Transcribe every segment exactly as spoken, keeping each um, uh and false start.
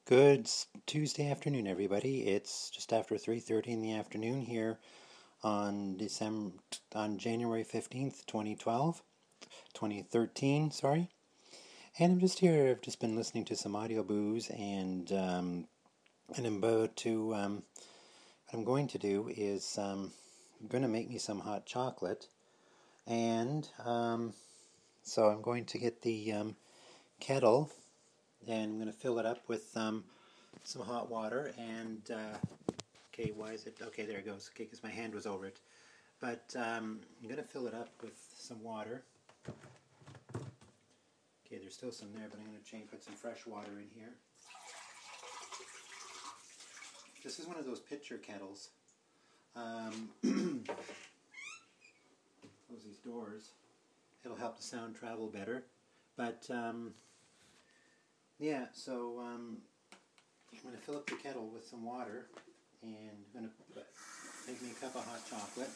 Good Tuesday afternoon, everybody. It's just after three thirty in the afternoon here on December on January fifteenth, twenty twelve, twenty thirteen, sorry. And I'm just here. I've just been listening to some audio booze, and um, and I'm about to um, what I'm going to do is um, I'm going to make me some hot chocolate, and um, so I'm going to get the um, kettle, and I'm going to fill it up with um, some hot water. And uh, okay, why is it? Okay, there it goes. Okay, because my hand was over it. But um, I'm going to fill it up with some water. Okay, there's still some there, but I'm going to change, put some fresh water in here. This is one of those pitcher kettles. Um, close these doors. It'll help the sound travel better. But um, yeah, so um, I'm going to fill up the kettle with some water, and I'm going to make me a cup of hot chocolate.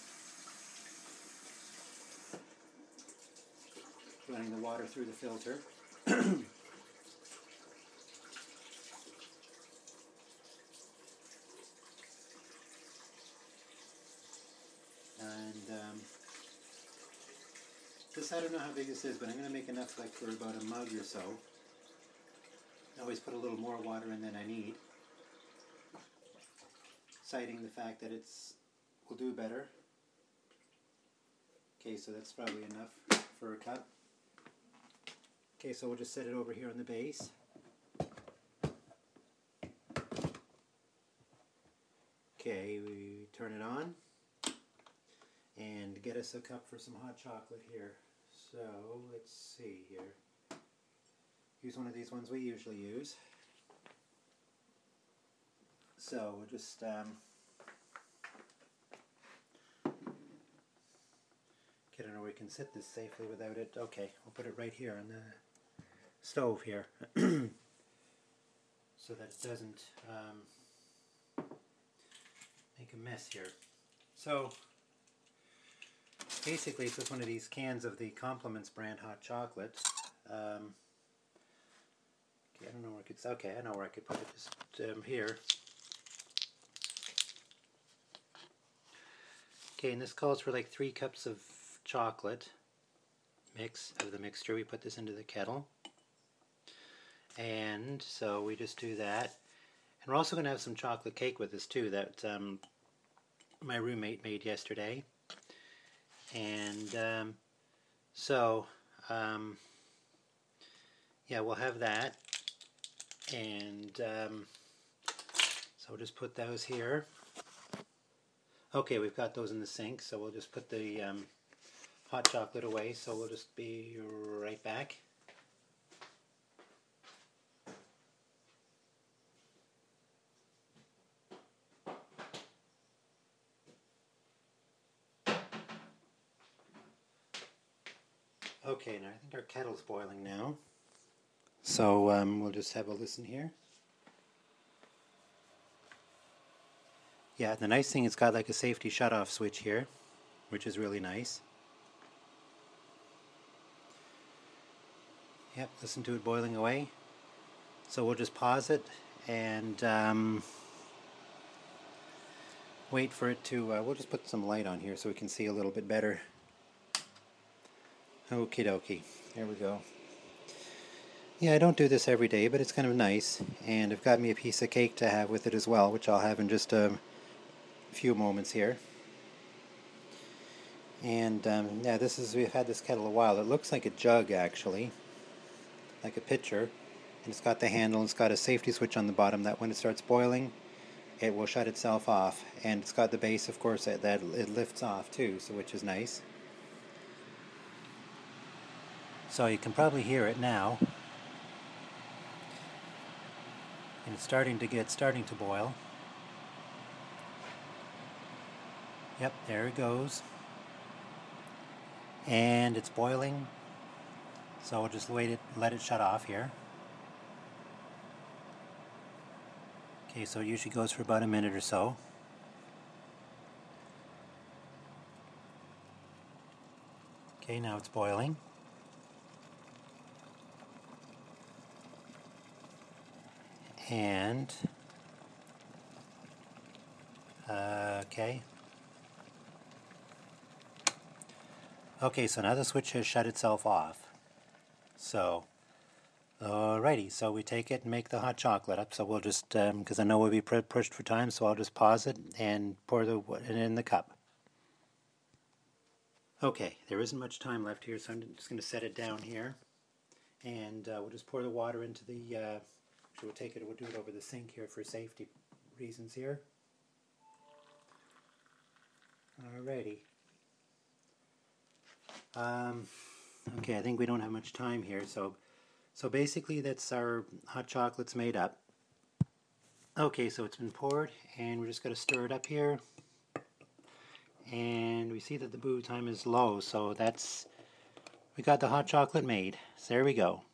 Running the water through the filter. And um, this, I don't know how big this is, but I'm going to make enough like for about a mug or so. I always put a little more water in than I need, citing the fact that it's will do better. Okay, so that's probably enough for a cup. Okay, so we'll just set it over here on the base. Okay, we turn it on and get us a cup for some hot chocolate here. So let's see here. Use one of these ones we usually use. So we'll just um, I don't know where we can sit this safely without it. Okay, we'll put it right here on the stove here, so that it doesn't um, make a mess here. So basically, it's just one of these cans of the Compliments brand hot chocolate. Um, okay, I don't know where I could. Okay, I know where I could put it. Just um, here. Okay, and this calls for like three cups of chocolate mix of the mixture. We put this into the kettle, and so we just do that. And we're also going to have some chocolate cake with this too that um, my roommate made yesterday. And um, so um, yeah, we'll have that. And um, so we'll just put those here. Okay, we've got those in the sink, so we'll just put the um, hot chocolate away. So we'll just be right back. Okay, now I think our kettle's boiling now. So um, we'll just have a listen here. Yeah, the nice thing, it's got like a safety shut-off switch here, which is really nice. Yep, listen to it boiling away. So we'll just pause it and um, wait for it to, uh, we'll just put some light on here so we can see a little bit better. Okie dokie, here we go. Yeah, I don't do this every day, but it's kind of nice. And I've got me a piece of cake to have with it as well, which I'll have in just a few moments here. And um, yeah, this is, we've had this kettle a while. It looks like a jug actually, like a pitcher. And it's got the handle, and it's got a safety switch on the bottom that when it starts boiling, it will shut itself off. And it's got the base, of course, that, that it lifts off too, so which is nice. So you can probably hear it now. And it's starting to get, starting to boil. Yep, there it goes. And it's boiling. So we'll just wait it, let it shut off here. Okay, so it usually goes for about a minute or so. Okay, now it's boiling. And, uh, okay. Okay, so now the switch has shut itself off. So, alrighty, so we take it and make the hot chocolate up. So we'll just, because um, I know we'll be pushed for time, so I'll just pause it and pour the it in the cup. Okay, there isn't much time left here, so I'm just going to set it down here. And uh, we'll just pour the water into the, uh, so we'll take it, we'll do it over the sink here for safety reasons here. Alrighty. Um, okay, I think we don't have much time here, so so basically that's our hot chocolate's made up. Okay, so it's been poured, and we're just going to stir it up here. And we see that the brew time is low, so that's, we got the hot chocolate made. So there we go.